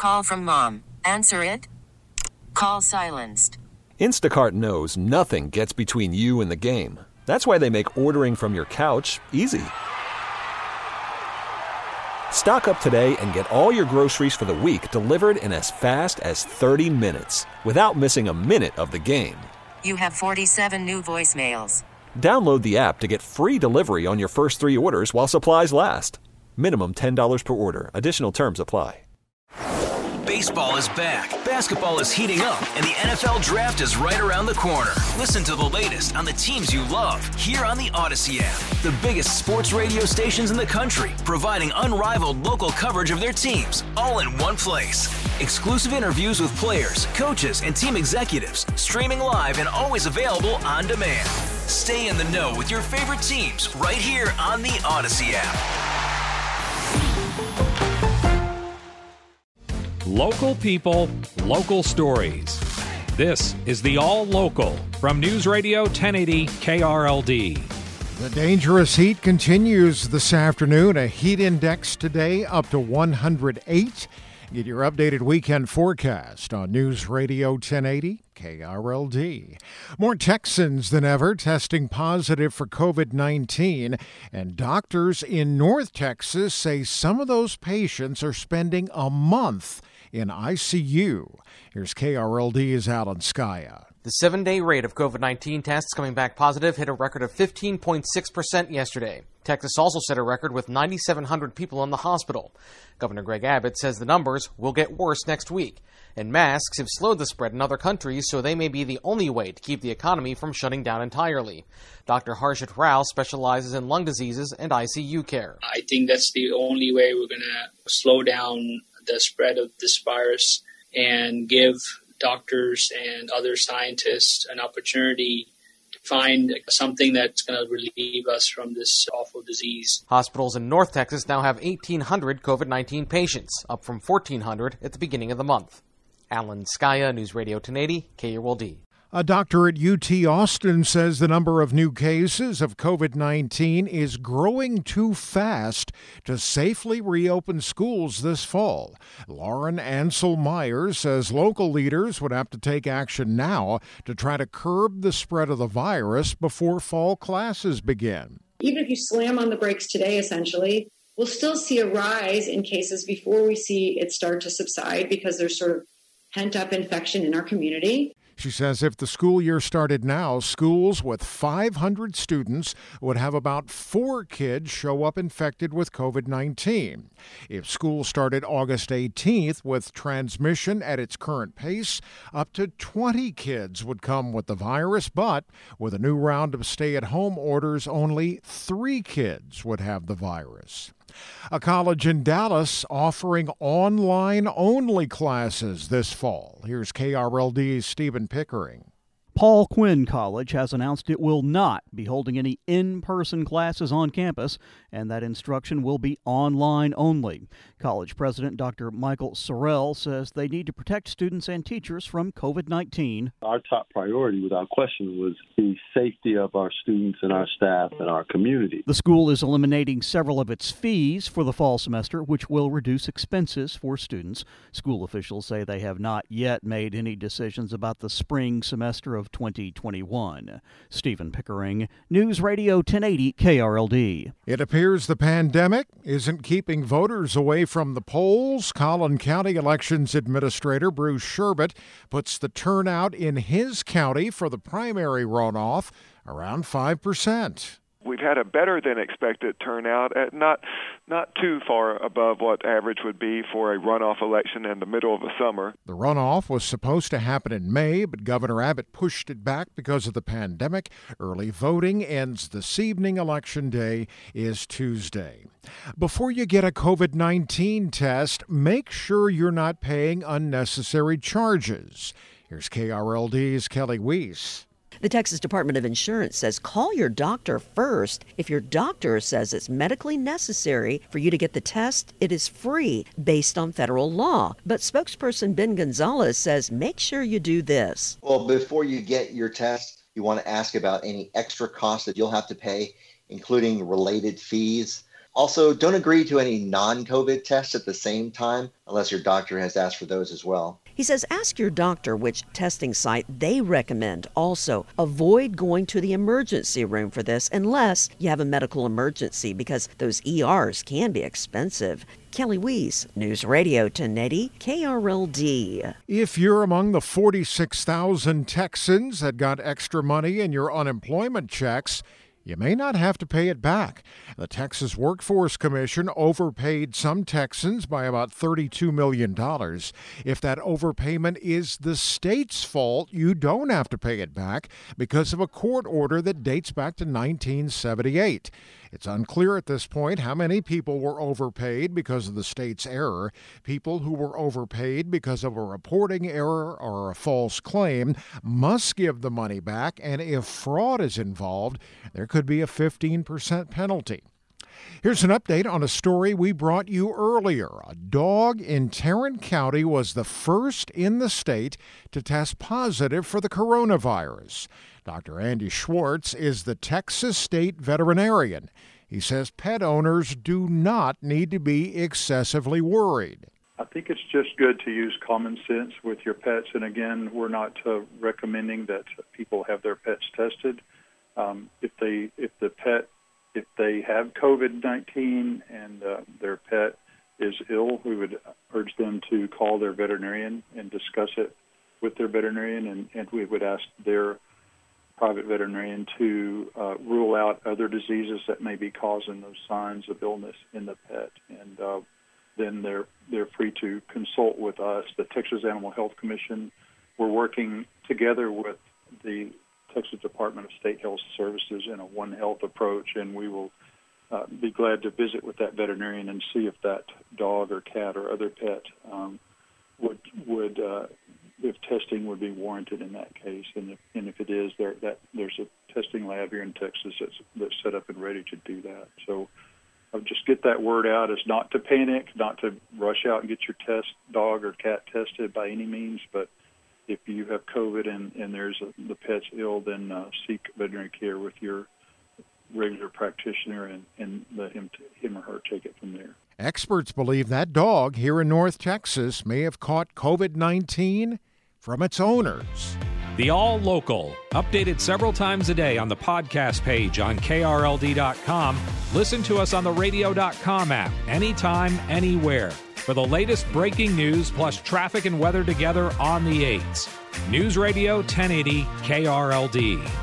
call from mom. Answer it. Call silenced. Instacart knows nothing gets between you and the game. That's why they make ordering from your couch easy. Stock up today and get all your groceries for the week delivered in as fast as 30 minutes without missing a minute of the game. You have 47 new voicemails. Download the app to get free delivery on your first 3 orders while supplies last. Minimum $10 per order. Additional terms apply. Baseball is back, basketball is heating up, and the NFL Draft is right around the corner. Listen to the latest on the teams you love here on the Odyssey app. The biggest sports radio stations in the country, providing unrivaled local coverage of their teams, all in one place. Exclusive interviews with players, coaches, and team executives, streaming live and always available on demand. Stay in the know with your favorite teams right here on the Odyssey app. Local people, local stories. This is the All Local from News Radio 1080 KRLD. The dangerous heat continues this afternoon. A heat index today up to 108. Get your updated weekend forecast on News Radio 1080 KRLD. More Texans than ever testing positive for COVID-19, and doctors in North Texas say some of those patients are spending a month in ICU. Here's KRLD's Alan Skaya. The 7-day rate of COVID-19 tests coming back positive hit a record of 15.6% yesterday. Texas also set a record with 9,700 people in the hospital. Governor Greg Abbott says the numbers will get worse next week. And masks have slowed the spread in other countries, so they may be the only way to keep the economy from shutting down entirely. Dr. Harshit Rao specializes in lung diseases and ICU care. I think that's the only way we're going to slow down the spread of this virus and give doctors and other scientists an opportunity to find something that's going to relieve us from this awful disease. Hospitals in North Texas now have 1,800 COVID-19 patients, up from 1,400 at the beginning of the month. Alan Skaya, News Radio 1080, KRLD. A doctor at UT Austin says the number of new cases of COVID-19 is growing too fast to safely reopen schools this fall. Lauren Ansel Myers says local leaders would have to take action now to try to curb the spread of the virus before fall classes begin. Even if you slam on the brakes today, essentially, we'll still see a rise in cases before we see it start to subside because there's sort of pent-up infection in our community. She says if the school year started now, schools with 500 students would have about 4 kids show up infected with COVID-19. If school started August 18th with transmission at its current pace, up to 20 kids would come with the virus, but with a new round of stay-at-home orders, only 3 kids would have the virus. A college in Dallas offering online-only classes this fall. Here's KRLD's Stephen Pickering. Paul Quinn College has announced it will not be holding any in-person classes on campus, and that instruction will be online only. College President Dr. Michael Sorrell says they need to protect students and teachers from COVID-19. Our top priority, without question, was the safety of our students and our staff and our community. The school is eliminating several of its fees for the fall semester, which will reduce expenses for students. School officials say they have not yet made any decisions about the spring semester of 2021. Stephen Pickering, News Radio 1080 KRLD. It appears the pandemic isn't keeping voters away from the polls. Collin County Elections Administrator Bruce Sherbet puts the turnout in his county for the primary runoff around 5%. We've had a better than expected turnout, at not too far above what average would be for a runoff election in the middle of the summer. The runoff was supposed to happen in May, but Governor Abbott pushed it back because of the pandemic. Early voting ends this evening. Election day is Tuesday. Before you get a COVID-19 test, make sure you're not paying unnecessary charges. Here's KRLD's Kelly Weiss. The Texas Department of Insurance says call your doctor first. If your doctor says it's medically necessary for you to get the test, it is free based on federal law. But spokesperson Ben Gonzalez says make sure you do this. Well, before you get your test, you want to ask about any extra costs that you'll have to pay, including related fees. Also, don't agree to any non-COVID tests at the same time unless your doctor has asked for those as well. He says ask your doctor which testing site they recommend. Also, avoid going to the emergency room for this unless you have a medical emergency, because those ERs can be expensive. Kelly Weiss, News Radio 1080 KRLD. If you're among the 46,000 Texans that got extra money in your unemployment checks, you may not have to pay it back. The Texas Workforce Commission overpaid some Texans by about $32 million. If that overpayment is the state's fault, you don't have to pay it back because of a court order that dates back to 1978. It's unclear at this point how many people were overpaid because of the state's error. People who were overpaid because of a reporting error or a false claim must give the money back, and if fraud is involved, there could be a 15% penalty. Here's an update on a story we brought you earlier. A dog in Tarrant County was the first in the state to test positive for the coronavirus. Dr. Andy Schwartz is the Texas state veterinarian. He says pet owners do not need to be excessively worried. I think it's just good to use common sense with your pets. And again, we're not recommending that people have their pets tested. If they have COVID-19 and their pet is ill, we would urge them to call their veterinarian and discuss it with their veterinarian, and we would ask their private veterinarian to rule out other diseases that may be causing those signs of illness in the pet. And then they're free to consult with us, the Texas Animal Health Commission. We're working together with the Texas Department of State Health Services in a One Health approach, and we will be glad to visit with that veterinarian and see if that dog or cat or other pet would if testing would be warranted in that case, and if it is, there's a testing lab here in Texas that's set up and ready to do that. So I'll just get that word out. It's not to panic, not to rush out and get your dog or cat tested by any means, but if you have COVID and the pet's ill, then seek veterinary care with your regular practitioner and let him or her take it from there. Experts believe that dog here in North Texas may have caught COVID-19 from its owners. The All Local, updated several times a day on the podcast page on KRLD.com. Listen to us on the radio.com app, anytime, anywhere, for the latest breaking news plus traffic and weather together on the 8s. News Radio 1080 KRLD.